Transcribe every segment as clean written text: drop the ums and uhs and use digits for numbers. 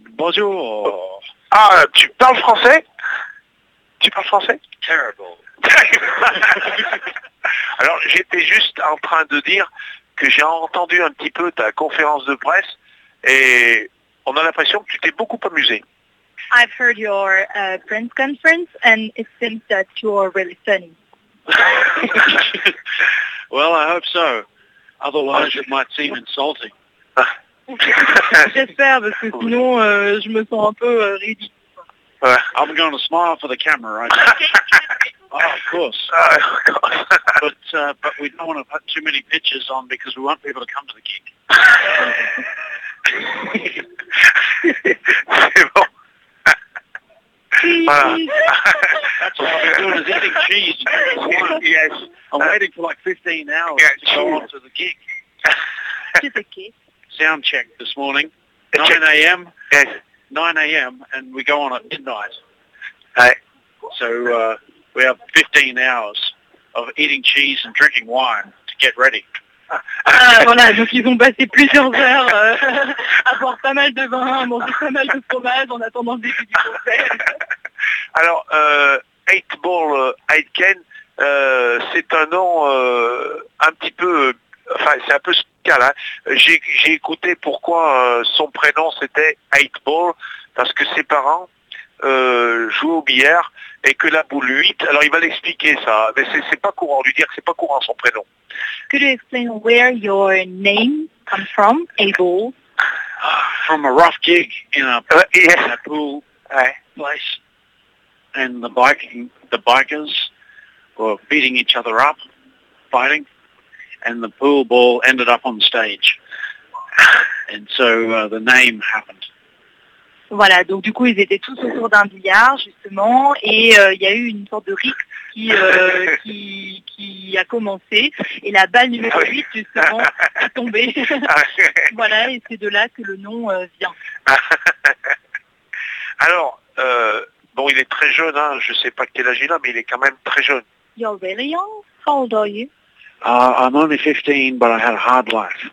Bonjour. Ah, tu parles français? Tu parles français? Terrible. Alors, j'étais juste en train de dire que j'ai entendu un petit peu ta conférence de presse et on a l'impression que tu t'es beaucoup amusé. I've heard your press conference and it seems that you're really funny. Well, I hope so. Otherwise, it might seem insulting. J'espère, parce que sinon je me sens un peu ridicule. I'm going to smile for the camera right now. Oh, of course. But we don't want to put too many pictures on because we want people to come to the gig. C'est bon. That's all I've been doing is eating cheese. Yes. I'm waiting for like 15 hours to go on to the gig. It's okay. Sound check this morning, 9 a.m. Yes. 9 a.m. and we go on at midnight. Ouais. So we have 15 hours of eating cheese and drinking wine to get ready. Voilà, donc ils ont passé plusieurs heures à boire pas mal de vin, à manger pas mal de fromage en attendant le début du concert. Alors, 8 Ball Aitken, c'est un nom un petit peu, enfin c'est un peu spécial. Hein. J'ai écouté pourquoi son prénom c'était 8 Ball, parce que ses parents jouaient au billard et que la boule 8, alors il va l'expliquer ça, mais c'est pas courant, lui dire que c'est pas courant son prénom. Could you explain where your name comes from, Abel? From a rough gig in a pool Ouais. place, and the bikers were beating each other up, fighting, and the pool ball ended up on stage, and so the name happened. Voilà, donc du coup ils étaient tous autour d'un billard justement et il y a eu une sorte de rixe qui a commencé et la balle numéro 8 justement est tombée. Voilà, et c'est de là que le nom vient. Alors, bon, il est très jeune, hein, je sais pas quel âge il a, mais il est quand même très jeune. You're really young? How old are you? I'm only 15, but I had a hard life.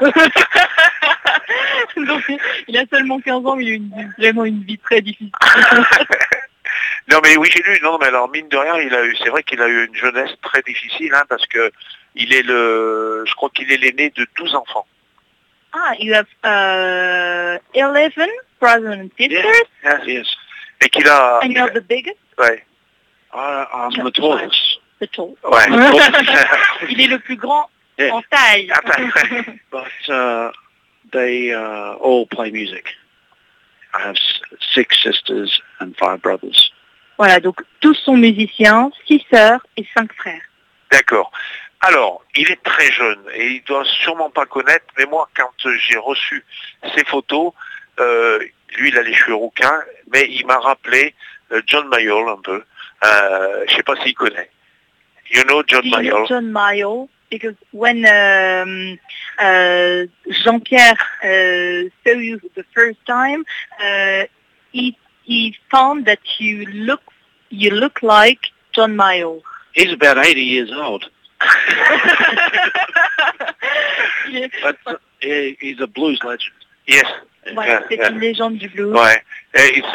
Donc, il a seulement 15 ans, mais il a vraiment une vie très difficile. Non mais oui j'ai lu, non mais alors mine de rien c'est vrai qu'il a eu une jeunesse très difficile hein, parce que je crois qu'il est l'aîné de 12 enfants. Ah, you have 11 brothers and sisters? Yes. Et qu'il a... And you're the biggest? Ouais. I'm the tallest. The tall. Ouais. Il est le plus grand Yeah. en taille. But they all play music. I have 6 sisters and 5 brothers. Voilà, donc tous sont musiciens, 6 sœurs et 5 frères. D'accord. Alors, il est très jeune et il doit sûrement pas connaître, mais moi quand j'ai reçu ses photos, lui il a les cheveux rouquins, mais il m'a rappelé John Mayall un peu. Je sais pas s'il connaît. You know John Do you Mayall? know John Mayall? Because when Jean-Pierre saw you the first time, he found that you look like John Mayall. He's about 80 years old. But he's a blues legend. Yes. Voilà, c'est une légende du blues. Ouais. Et it's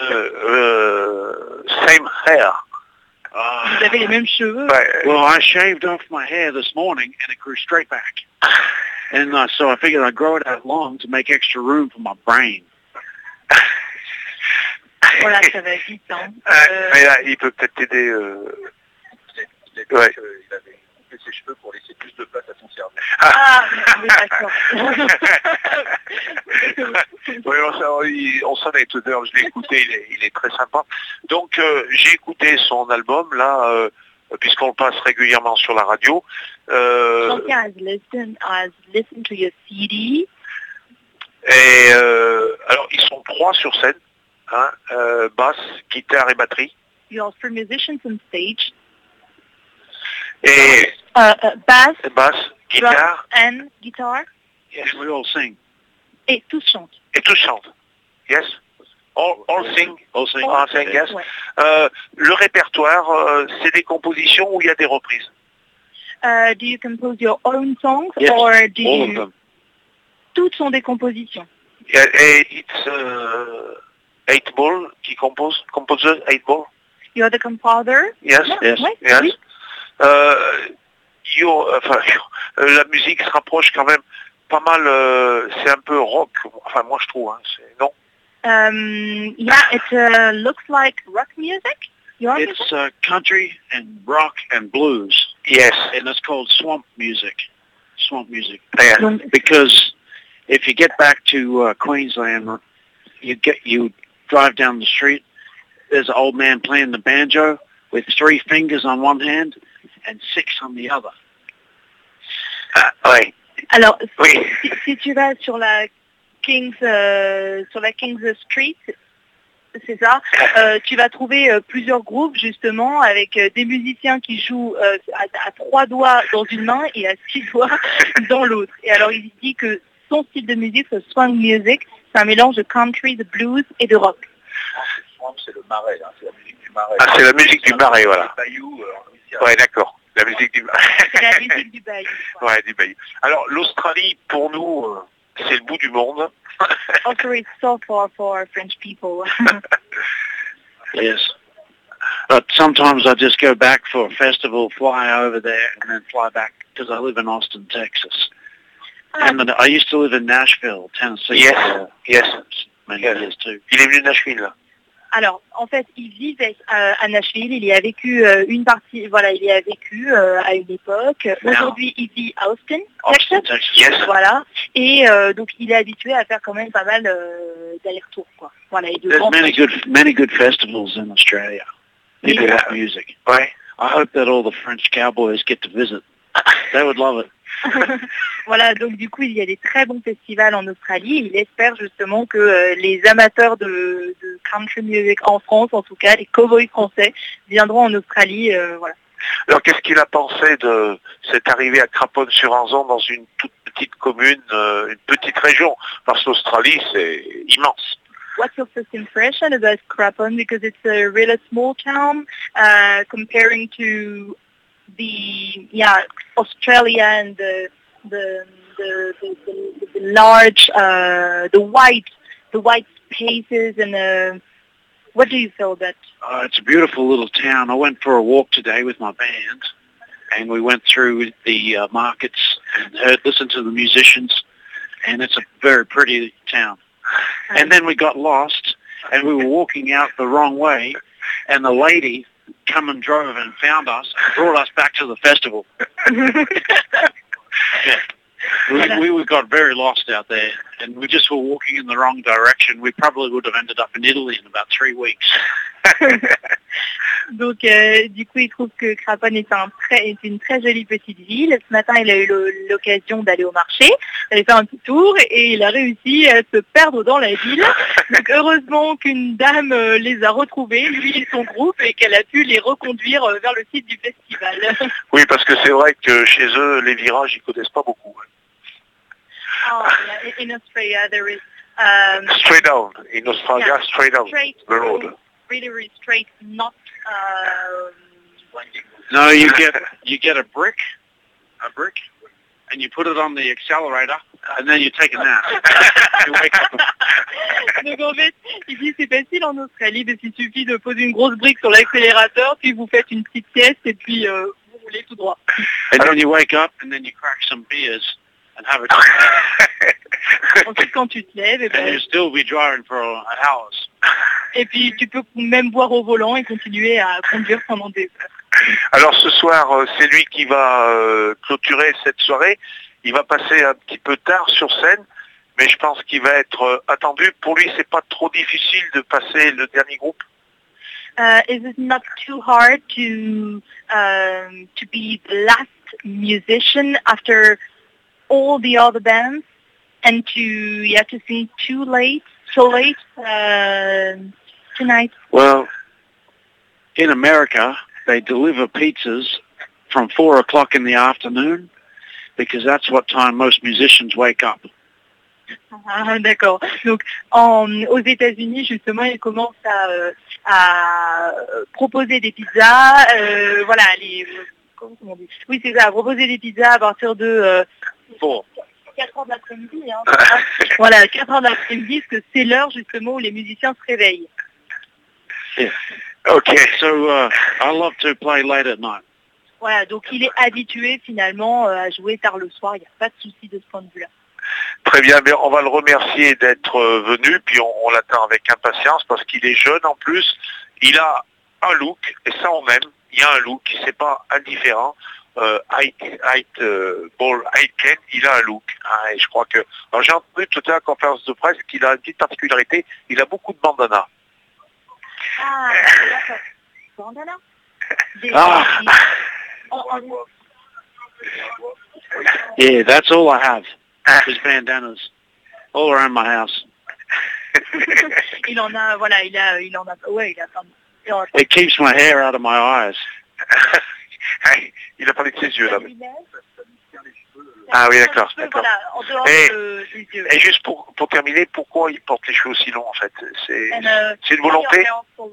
same hair. Vous avez les mêmes cheveux. Well, I shaved off my hair this morning and it grew straight back. And so I figured I'd grow it out long to make extra room for my brain. Voilà, ça va vite. Hein. Mais là, il peut peut-être t'aider. Ouais. Il avait coupé ses cheveux pour laisser plus de place à son cerveau. Ah, oui, d'accord. Oui, on s'en est étonneur, je l'ai écouté, il est très sympa. Donc j'ai écouté son album là, puisqu'on le passe régulièrement sur la radio. Jean-Pierre has listened to your CD. Et alors ils sont 3 sur scène, hein, basse, guitare et batterie. You are 3 musicians on stage. Et Bass, guitare and guitar. Yes, we all sing. Et tous chantent. Et tous chantent. Yes. All sing. All sing. All sing, yes. Ouais. Le répertoire, c'est des compositions où il y a des reprises. Do you compose your own songs Yes, or do all of you... them. Toutes sont des compositions. Et it's 8 Ball qui compose 8 Ball. You're the composer? Yes, Yes. Ouais, yes. oui. La musique se rapproche quand même pas mal, c'est un peu rock, enfin moi je trouve, hein, non? Yeah, it looks like rock music. Your music? It's country and rock and blues, Yes, and it's called swamp music. Swamp music. yeah. Donc, Because if you get back to Queensland, you drive down the street. There's an old man playing the banjo with 3 fingers on one hand and 6 on the other. Ouais, alors, oui. si tu vas sur la King's Street, c'est ça, tu vas trouver plusieurs groupes justement avec des musiciens qui jouent à 3 doigts dans une main et à 6 doigts dans l'autre. Et alors il dit que son style de musique, ce swing music, c'est un mélange de country, de blues et de rock. Swamp, c'est le marais, hein, c'est la musique du marais. Ah, c'est la musique du marais, voilà. Le bayou, en Louisiane. Ouais, d'accord. La musique du marais. C'est la musique du bayou. Ouais, du bayou. Alors, l'Australie, pour nous, c'est le bout du monde. Also, it's so far for French people. Yes. But sometimes I just go back for a festival, fly over there, and then fly back because I live in Austin, Texas. And then I used to live in Nashville, Tennessee, Yes, for yes. many Yes. years too. Il est venu de Nashville, là. Alors, en fait, il vivait à Nashville, il y a vécu une partie, voilà, il y a vécu à une époque. Aujourd'hui, il vit à Austin, Austin, Texas. Texas. Yes. Voilà. Et donc, il est habitué à faire quand même pas mal d'allers-retours, quoi. Voilà. Et de There's grands many good festivals in Australia. People Yeah. love music. Ouais. I hope that all the French cowboys get to visit. They would love it. Voilà, donc du coup, il y a des très bons festivals en Australie. Il espère justement que les amateurs de country music en France, en tout cas, les cowboys français, viendront en Australie. Voilà. Alors, qu'est-ce qu'il a pensé de cette arrivée à Craponne-sur-Arzon dans une toute petite commune, une petite région? Parce que l'Australie, c'est immense. What's your first impression about Craponne? Because it's a really small town comparing to the Australia and the large the wide spaces and what do you feel that? It's a beautiful little town. I went for a walk today with my band, and we went through the markets and listened to the musicians, and it's a very pretty town. And then we got lost, and we were walking out the wrong way, and the lady come and drove and found us and brought us back to the festival. Yeah. We got very lost out there, and we just were walking in the wrong direction. We probably would have ended up in Italy in about 3 weeks. Donc, du coup, il trouve que Craponne est une très jolie petite ville. Ce matin, il a eu l'occasion d'aller au marché, d'aller faire un petit tour, et il a réussi à se perdre dans la ville. Donc, heureusement qu'une dame les a retrouvés, lui et son groupe, et qu'elle a pu les reconduire vers le site du festival. Oui, parce que c'est vrai que chez eux, les virages, ils connaissent pas beaucoup. Oh, yeah. In Australia, there is Straight down. In Australia, yeah, straight down. straight The road. really straight, not No, you get a brick, and you put it on the accelerator, and then you take a nap. You wake up. Donc en fait, il dit c'est facile en Australie, mais il suffit de poser une grosse brique sur l'accélérateur, puis vous faites une petite sieste et puis vous roulez tout droit. And then you wake up, and then you crack some beers and have a Ensuite quand tu te lèves, and you'll still be driving for hours. et puis tu peux même boire au volant et continuer à conduire pendant des heures. Alors ce soir, c'est lui qui va clôturer cette soirée. Il va passer un petit peu tard sur scène, mais je pense qu'il va être attendu. Pour lui, c'est pas trop difficile de passer le dernier groupe. Is it not too hard to be the last musician after all the other bands and to sing so late tonight? Well, in America, they deliver pizzas from 4 o'clock in the afternoon because that's what time most musicians wake up. Ah, d'accord. Donc, aux États-Unis, justement, ils commencent à proposer des pizzas. Voilà, comment on dit? Oui, c'est ça. Proposer des pizzas à partir de 4. 4 heures de l'après-midi. Hein. Voilà, 4 heures de l'après-midi, parce que c'est l'heure justement où les musiciens se réveillent. Ok. So I love to play late at night. Voilà, donc il est habitué finalement à jouer tard le soir, il n'y a pas de souci de ce point de vue-là. Très bien, mais on va le remercier d'être venu, puis on l'attend avec impatience parce qu'il est jeune en plus. Il a un look, et ça on aime, il y a un look, c'est pas indifférent. Ball Aitken, il a un look. Hein, et je crois que. Alors j'ai entendu tout à l'heure en conférence de presse qu'il a une petite particularité, il a beaucoup de bandanas. Ah, d'accord. Bandana Yeah, that's all I have. Is bandanas all around my house. il en a, voilà, il en a plein. It keeps my hair out of my eyes. Il a parlé de ses yeux là. Ah oui, d'accord. Voilà, en dehors des yeux. Et juste pour terminer, pourquoi il porte les cheveux aussi longs en fait? C'est une volonté?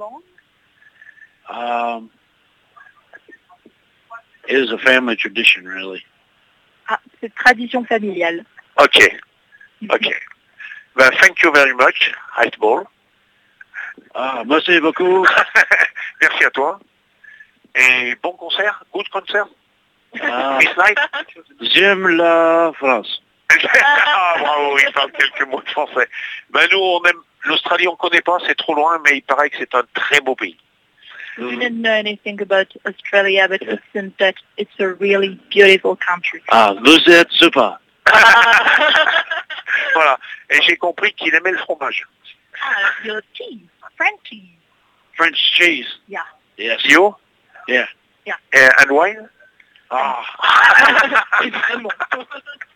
It is a family tradition, really. Ah, c'est tradition familiale. Ok. Ben, thank you very much, Heightball. Merci beaucoup. Merci à toi. Et bon concert, good concert. Miss Night. J'aime la France. Ah bravo, il parle quelques mots de français. Ben nous, on aime l'Australie, on connaît pas, c'est trop loin, mais il paraît que c'est un très beau pays. We didn't know anything about Australia, but it seems that it's a really beautiful country. Vous êtes super. Voilà. Et j'ai compris qu'il aimait le fromage. Your cheese, French cheese. French cheese. Yeah. Yes. You? Yeah. And wine? Évidemment.